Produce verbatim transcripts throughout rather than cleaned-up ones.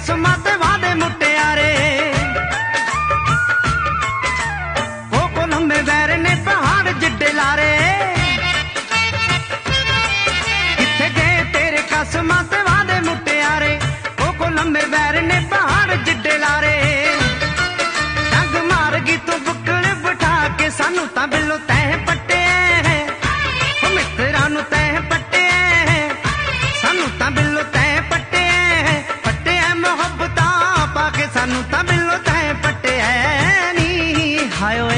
ਕਸਮਾਂ ਤੇ ਵਾਦੇ ਮੁਟਿਆਰੇ ਕੋਕੋ ਲੰਮੇ ਵੈਰ ਨੇ ਪਹਾੜ ਜਿੱਡੇ ਲਾਰੇ ਕਿੱਥੇ ਗਏ ਤੇਰੇ ਕਸਮਾਂ ਤੇ ਵਾਦੇ ਮੁਟਿਆਰੇ ਕੋਕੋ ਲੰਮੇ ਵੈਰ ਨੇ ਪਹਾੜ ਜਿੱਡੇ ਲਾਰੇ ਡੰਗ ਮਾਰ ਗਈ ਤੂੰ ਬੁੱਕਲ ਬਿਠਾ ਕੇ ਸਾਨੂੰ ਤਾਂ ਬਿੱਲੋ ਤੈਂ ਪੱਟਿਆ ਉਹ ਮਿੱਤਰਾਂ ਨੂੰ ਤੈਂ ਪੱਟਿਆ ਸਾਨੂੰ ਤਾਂ ਬਿੱਲੋ ਤੈਂ ਪੱਟਿਆ ਪੱਟਿਆ ਮੁਹੱਬਤਾਂ ਪਾ ਕੇ ਸਾਨੂੰ ਤਾਂ ਬਿੱਲੋ ਤੈਂ ਪੱਟਿਆ ਨੀ ਹਾਏ ਓਏ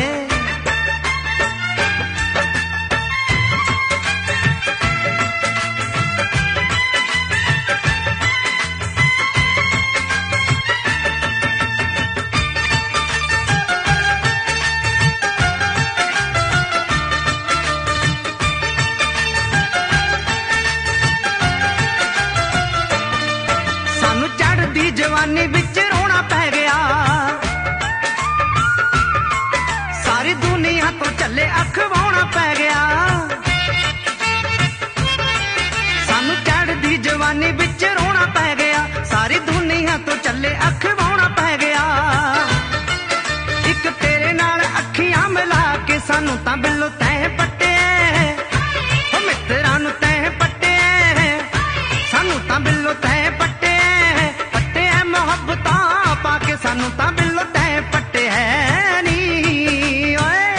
ਦੀ ਜਵਾਨੀ ਵਿੱਚ ਰੋਣਾ ਪੈ ਗਿਆ ਸਾਰੀ ਦੁਨੀਆ ਤੋਂ ਚੱਲੇ ਅਖਵਾਉਣਾ ਪੈ ਗਿਆ ਸਾਨੂੰ ਚੜ੍ਹਦੀ ਜਵਾਨੀ ਵਿੱਚ ਰੋਣਾ ਪੈ ਗਿਆ ਸਾਰੀ ਦੁਨੀਆ ਤੋਂ ਚੱਲੇ ਅਖਵਾਉਣਾ ਪੈ ਗਿਆ ਇੱਕ ਤੇਰੇ ਨਾਲ ਅੱਖੀਆਂ ਮਿਲਾ ਕੇ ਸਾਨੂੰ ਤਾਂ ਬਿੱਲੋ ਤੈਂ ਪੱਟਿਆ ਉਹ ਮਿੱਤਰਾਂ ਨੂੰ ਤੈਂ ਪੱਟਿਆ ਸਾਨੂੰ ਤਾਂ ਬਿੱਲੋ ਤੈਂ ਪੱਟਿਆ ਮੁਹੱਬਤਾਂ ਪਾ ਕੇ ਸਾਨੂੰ ਤਾਂ ਬਿੱਲੋ ਤੈਂ ਪੱਟਿਆ ਨੀ ਓਏ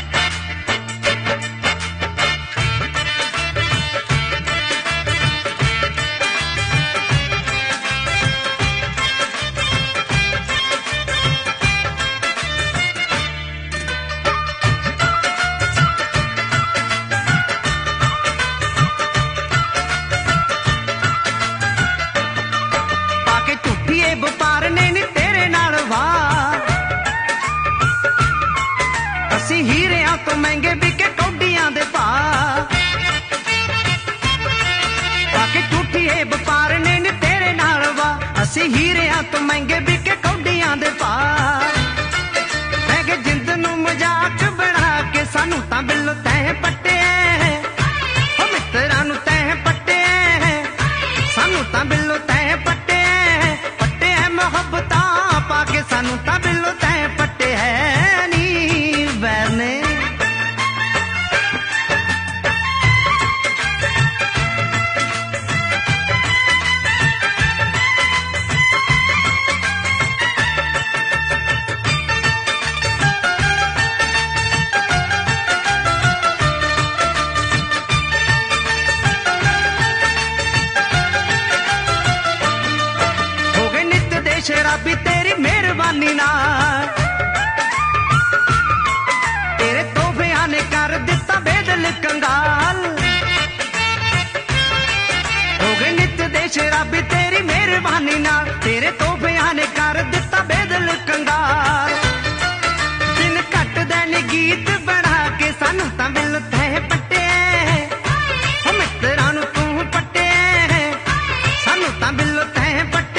ਵਪਾਰ ਨੇ ਨੀ ਤੇਰੇ ਨਾਲ ਵਾਹ ਅਸੀਂ ਹੀਰਿਆਂ ਤੋਂ ਮਹਿੰਗੇ ਵਿਕੇ ਕੌਡੀਆਂ ਦੇ ਭਾਅ ਬਾਕੀ ਝੂਠੀਏ ਵਪਾਰ ਨੇ ਨੀ ਤੇਰੇ ਨਾਲ ਵਾਹ ਅਸੀਂ ਹੀਰਿਆਂ ਤੋਂ ਮਹਿੰਗੇ ਵਿਕੇ ਕੌਡੀਆਂ ਦੇ ਭਾਅ ਮੈਂ ਕਿ ਜਿੰਦ ਨੂੰ ਮਜ਼ਾਕ ਬਣਾ ਕੇ ਸਾਨੂੰ ਤਾਂ ਬਿੱਲੋ ਤੈਂ ਪੱਟਿਆ ਉਹ ਮਿੱਤਰਾਂ ਨੂੰ ਤੈਂ ਪੱਟਿਆ ਸਾਨੂੰ ਤਾਂ ਬਿੱਲੋ ਤੈਂ ਪੱਟਿਆ ਮੁਹੱਬਤਾਂ ਪਾ ਕੇ ਸਾਨੂੰ ਤਾਂ ਬਿੱਲੋ ਤੈਂ ਪੱਟਿਆ ਨੀ ਵੈਰ ਨੇ ਸ਼ਰਾਬੀ ਤੇਰੀ ਮਿਹਰਬਾਨੀ ਨਾਲ ਤੇਰੇ ਤੋਹਫਿਆਂ ਨੇ ਕਰ ਦਿੱਤਾ ਬੇਦਿਲ ਕੰਗਾਲ ਹੋ ਗਏ ਨਿੱਤ ਦੇ ਸ਼ਰਾਬੀ ਤੇਰੀ ਮਿਹਰਬਾਨੀ ਨਾਲ ਤੇਰੇ ਤੋਹਫਿਆਂ ਨੇ ਕਰ ਦਿੱਤਾ ਬੇਦਿਲ ਕੰਗਾਲ ਦਿਨ ਘੱਟਦੇ ਨੇ ਗੀਤ ਬਣਾ ਕੇ ਸਾਨੂੰ ਤਾਂ ਬਿੱਲ ਤੈਂ ਪੱਟਿਆ ਉਹ ਮਿੱਤਰਾਂ ਨੂੰ ਤੂੰ ਪੱਟਿਆ ਸਾਨੂੰ ਤਾਂ ਬਿੱਲ ਤੈਂ ਪੱਟਿਆ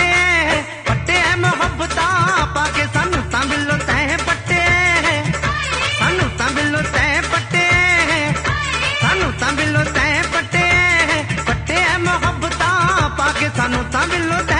ਮੁਹੱਬਤਾਂ ਪਾ ਕੇ ਸਾਨੂੰ ਤਾਂ ਬਿੱਲੋ ਤੈਂ ਪੱਟਿਆ ਸਾਨੂੰ ਤਾਂ ਬਿੱਲੋ ਤੈਂ ਪੱਟਿਆ ਸਾਨੂੰ ਤਾਂ ਬਿੱਲੋ ਤੈਂ ਪੱਟਿਆ ਪੱਟਿਆ ਮੁਹੱਬਤਾਂ ਪਾ ਕੇ ਸਾਨੂੰ ਤਾਂ ਬਿੱਲੋ